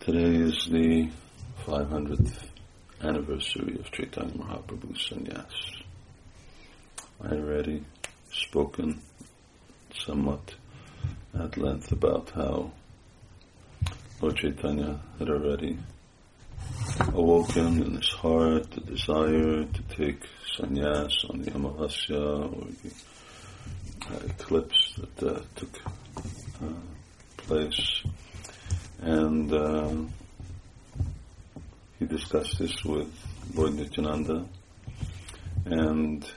Today is the 500th anniversary of Chaitanya Mahaprabhu's sannyas. I already spoken somewhat at length about how Lord Chaitanya had already awoken in his heart the desire to take sannyas on the Amavasya, or the eclipse that took place. And he discussed this with Lord Nityananda, and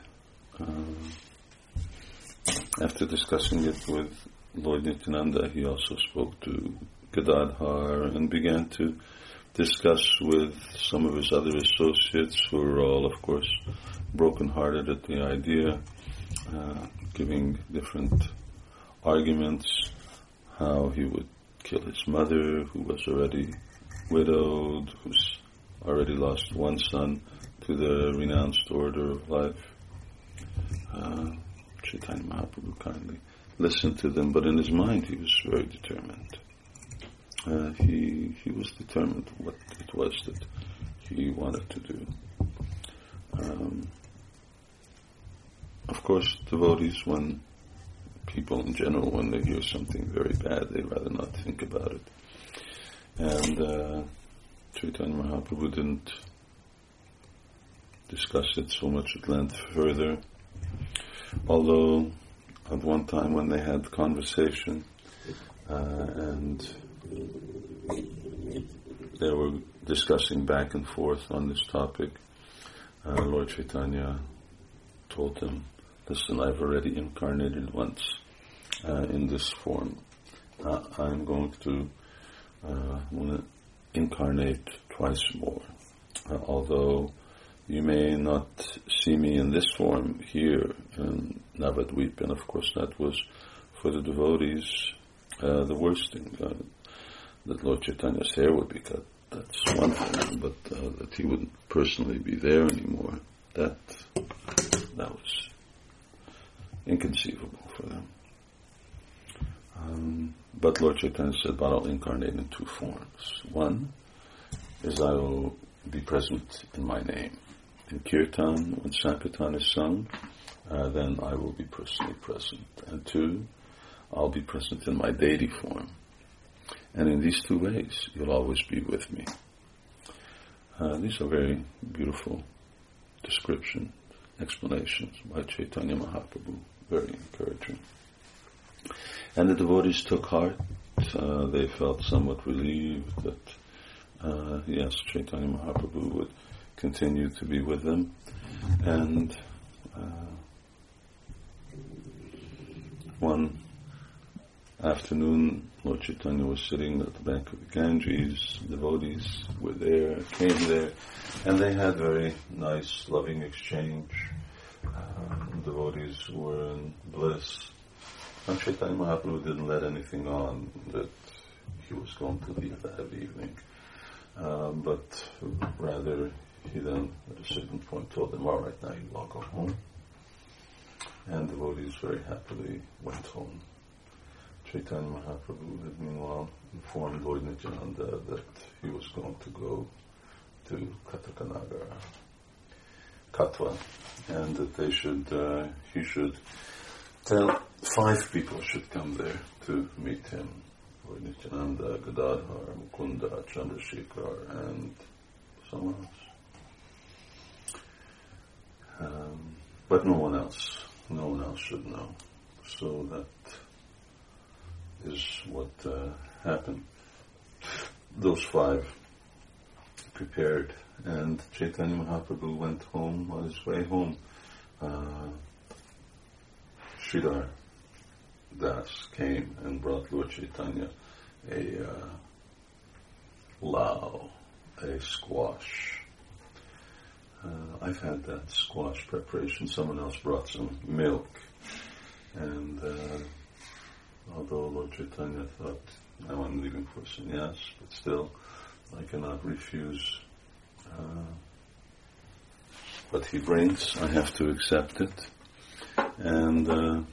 after discussing it with Lord Nityananda, he also spoke to Gadadhar and began to discuss with some of his other associates, who were all, of course, broken-hearted at the idea, giving different arguments, how he would kill his mother, who was already widowed, who's already lost one son to the renounced order of life. Chaitanya Mahaprabhu kindly listened to them, but in his mind he was very determined. He was determined what it was that he wanted to do. Of course, devotees, when people in general, when they hear something very bad, they'd rather not think about it. And Chaitanya Mahaprabhu didn't discuss it so much at length further, although at one time when they had conversation and they were discussing back and forth on this topic, Lord Chaitanya told them, "Listen, I've already incarnated once in this form. I'm going to incarnate twice more. Although you may not see me in this form here in Navadvip," and of course that was for the devotees the worst thing, that Lord Chaitanya's hair would be cut. That's one thing, but that he wouldn't personally be there anymore, that was inconceivable for them. But Lord Chaitanya said, "But I'll incarnate in two forms. One is I will be present in my name. In Kirtan, when Sankirtan is sung, then I will be personally present. And two, I'll be present in my deity form. And in these two ways, you'll always be with me." These are very beautiful descriptions, explanations by Chaitanya Mahaprabhu, very encouraging. And the devotees took heart. They felt somewhat relieved that, yes, Chaitanya Mahaprabhu would continue to be with them. And one afternoon, Lord Chaitanya was sitting at the bank of the Ganges. Devotees were there, came there, and they had very nice, loving exchange. Devotees were in bliss. And Chaitanya Mahaprabhu didn't let anything on that he was going to leave that evening. But rather, he then, at a certain point, told them, "All right, now you all go home." And devotees very happily went home. Chaitanya Mahaprabhu had meanwhile informed Lord Nityananda that he was going to go to Katakanagara, Katwa, and that he should tell 5 people should come there to meet him. Lord Nityananda, Gadadhar, Mukunda, Chandrasekhar, and someone else. But no one else should know. So that is what happened. Those 5 prepared, and Chaitanya Mahaprabhu went home. On his way home, Sridhar Das came and brought Lord Chaitanya a lao, a squash. I've had that squash preparation. Someone else brought some milk, and although Lord Chaitanya thought, "Now I'm leaving for sannyas," but still, I cannot refuse what he brings. I have to accept it. And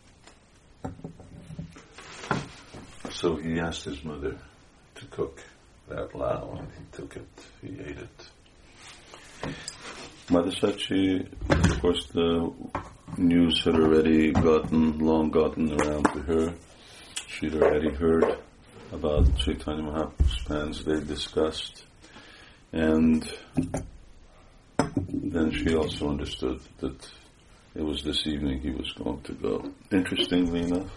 so he asked his mother to cook that lao, and he took it, he ate it. Mother Sachi, of course, the news had already long gotten around to her. She'd already heard about Chaitanya Mahaprabhu's plans they discussed, and then she also understood that it was this evening he was going to go. Interestingly enough,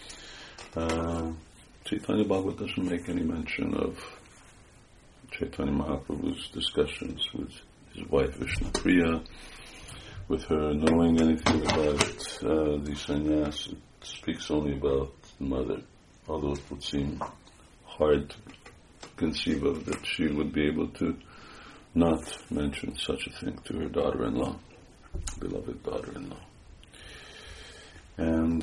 Chaitanya Bhagavad doesn't make any mention of Chaitanya Mahaprabhu's discussions with his wife Vishnupriya, with her knowing anything about the sannyas. It speaks only about the mother, although it would seem hard to conceive of that she would be able to not mention such a thing to her daughter-in-law, beloved daughter-in-law. And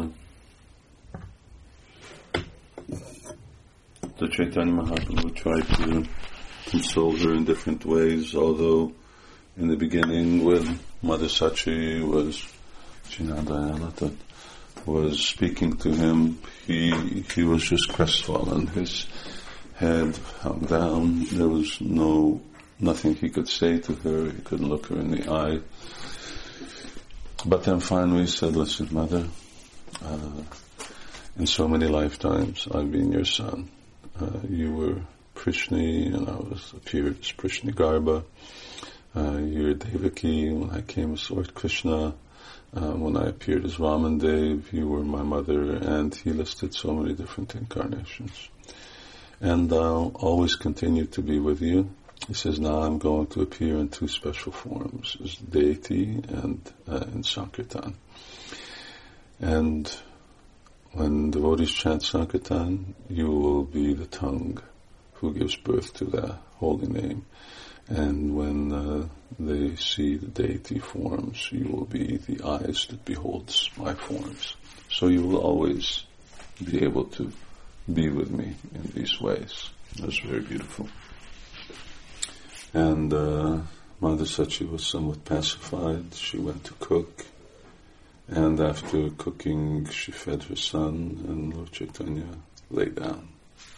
the Chaitanya Mahaprabhu tried to console her in different ways, although in the beginning when Mother Sachi was speaking to him, he was just crestfallen. His head hung down. There was nothing he could say to her. He couldn't look her in the eye. But then finally he said, "Listen, Mother, in so many lifetimes I've been your son. You were Prishni and I appeared as Prishni Garba. You're Devaki when I came as Lord Krishna. When I appeared as Vamandev, you were my mother," and he listed so many different incarnations. "And I'll always continue to be with you." He says, "Now I'm going to appear in two special forms, as deity and in Sankirtan. And when devotees chant Sankirtan, you will be the tongue who gives birth to the holy name. And when they see the deity forms, you will be the eyes that beholds my forms. So you will always be able to be with me in these ways." That's very beautiful. And Mother Sachi was somewhat pacified. She went to cook, and after cooking she fed her son, and Lord Chaitanya lay down.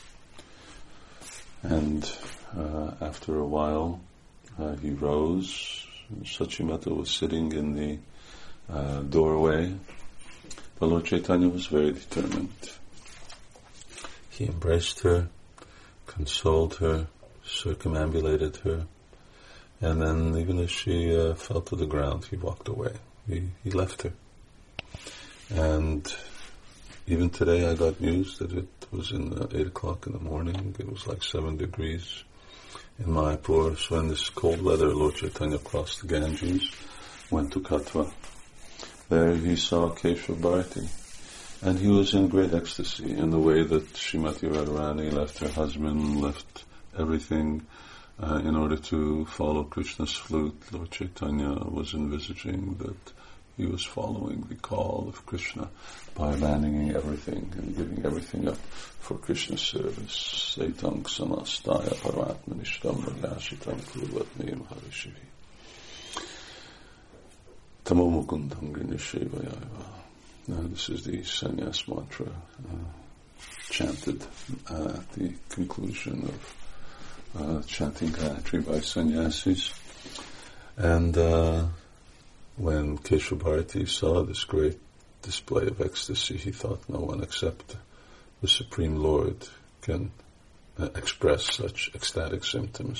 And after a while he rose. Sachimata was sitting in the doorway, but Lord Chaitanya was very determined. He embraced her, consoled her, circumambulated her, and then even as she fell to the ground, he walked away. He left her. And even today I got news that it was in 8 o'clock in the morning. It was like 7 degrees in Mayapur. So in this cold weather, Lord Chaitanya crossed the Ganges, went to Katwa. There he saw Keshav Bharati, and he was in great ecstasy in the way that Srimati Radharani left her husband, left everything in order to follow Krishna's flute. Lord Chaitanya was envisaging that he was following the call of Krishna by abandoning everything and giving everything up for Krishna's service. Saitang samastaya paratmanishtam ragyashitam kuruvatmeyam harishivi. Tamo mukundam grinishevayaiva. This is the sannyas mantra chanted at the conclusion of chanting Gayatri by sannyasis. And when Keshav Bharati saw this great display of ecstasy, he thought no one except the Supreme Lord can express such ecstatic symptoms.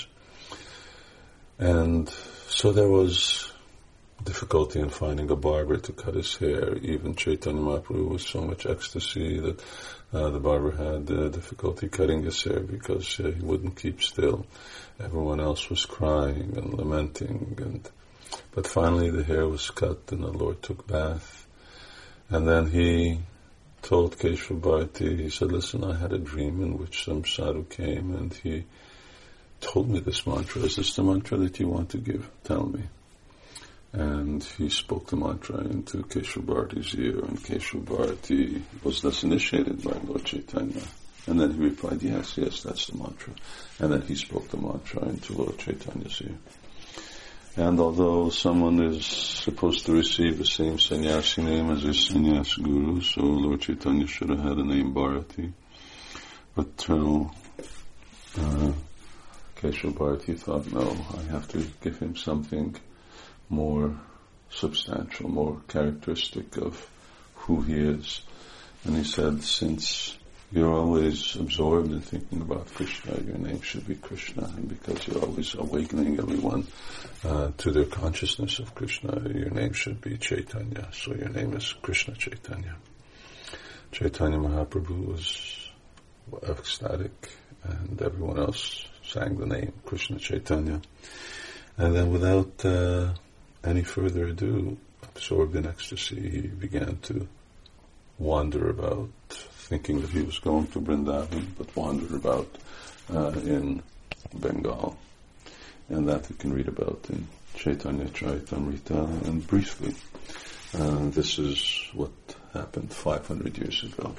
And so there was difficulty in finding a barber to cut his hair. Even Chaitanya Mahaprabhu was so much ecstasy that the barber had difficulty cutting his hair because he wouldn't keep still. Everyone else was crying and lamenting, but finally the hair was cut and the Lord took bath. And then he told Keshav Bharati, he said, "Listen, I had a dream in which some sadhu came and he told me this mantra. Is this the mantra that you want to give? Tell me." And he spoke the mantra into Keshav Bharati's ear, and Keshav Bharati was thus initiated by Lord Chaitanya. And then he replied, yes, that's the mantra. And then he spoke the mantra into Lord Chaitanya's ear. And although someone is supposed to receive the same sannyasi name as his sannyas guru, so Lord Chaitanya should have had the name Bharati, but Keshav Bharati thought, no, I have to give him something more substantial, more characteristic of who he is. And he said, since you're always absorbed in thinking about Krishna, your name should be Krishna. And because you're always awakening everyone to their consciousness of Krishna, your name should be Chaitanya. So your name is Krishna Chaitanya. Chaitanya Mahaprabhu was ecstatic, and everyone else sang the name Krishna Chaitanya. And then without any further ado, absorbed in ecstasy, he began to wander about, thinking that he was going to Vrindavan, but wandered about in Bengal. And that you can read about in Chaitanya Charitamrita. And briefly, this is what happened 500 years ago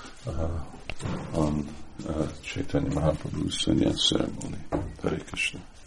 on Chaitanya Mahaprabhu's sannyas ceremony. Hare Krishna.